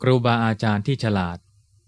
ครูบาอาจารย์ที่ฉลาด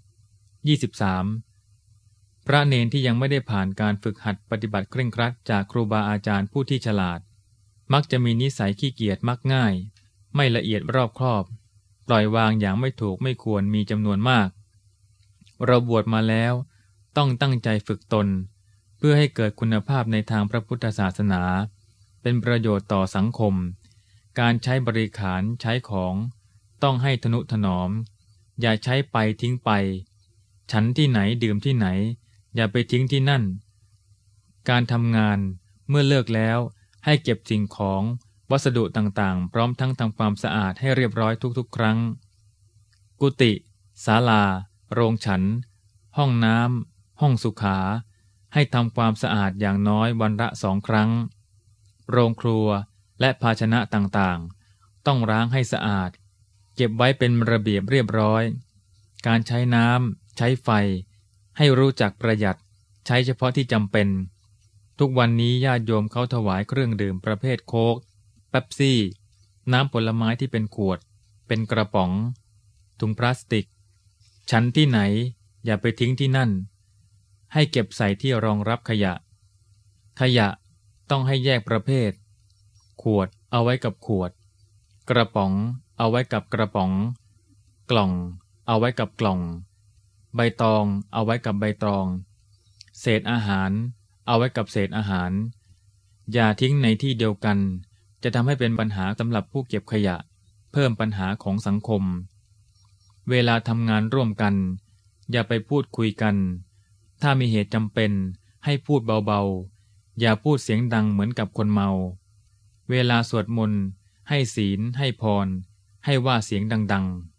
23. พระเณรที่ยังไม่ได้ผ่านการฝึกหัดปฏิบัติเคร่งครัดจากครูบาอาจารย์ผู้ที่ฉลาดมักจะมีนิสัยขี้เกียจมักง่ายไม่ละเอียดรอบคอบปล่อยวางอย่างไม่ถูกไม่ควรมีจำนวนมากเราบวชมาแล้วต้องตั้งใจฝึกตนเพื่อให้เกิดคุณภาพในทางพระพุทธศาสนาเป็นประโยชน์ต่อสังคมการใช้บริขารใช้ของต้องให้ทนุถนอมอย่าใช้ไปทิ้งไปฉันที่ไหนดื่มที่ไหนอย่าไปทิ้งที่นั่นการทำงานเมื่อเลิกแล้วให้เก็บสิ่งของวัสดุต่างๆพร้อมทั้งทำความสะอาดให้เรียบร้อยทุกๆครั้งกุฏิศาลาโรงฉันห้องน้ำห้องสุขาให้ทำความสะอาดอย่างน้อยวันละ2 ครั้งโรงครัวและภาชนะต่างๆต้องล้างให้สะอาดเก็บไว้เป็นระเบียบเรียบร้อยการใช้น้ำใช้ไฟให้รู้จักประหยัดใช้เฉพาะที่จำเป็นทุกวันนี้ญาติโยมเขาถวายเครื่องดื่มประเภทโค้กเป๊ปซี่น้ำผลไม้ที่เป็นขวดเป็นกระป๋องถุงพลาสติกฉันที่ไหนอย่าไปทิ้งที่นั่นให้เก็บใส่ที่รองรับขยะต้องให้แยกประเภทขวดเอาไว้กับขวดกระป๋องเอาไว้กับกระป๋องกล่องเอาไว้กับกล่องใบตองเอาไว้กับใบตองเศษอาหารเอาไว้กับเศษอาหารอย่าทิ้งในที่เดียวกันจะทำให้เป็นปัญหาสำหรับผู้เก็บขยะเพิ่มปัญหาของสังคมเวลาทำงานร่วมกันอย่าไปพูดคุยกันถ้ามีเหตุจำเป็นให้พูดเบาๆอย่าพูดเสียงดังเหมือนกับคนเมาเวลาสวดมนต์ให้ศีลให้พรให้ว่าเสียงดังๆ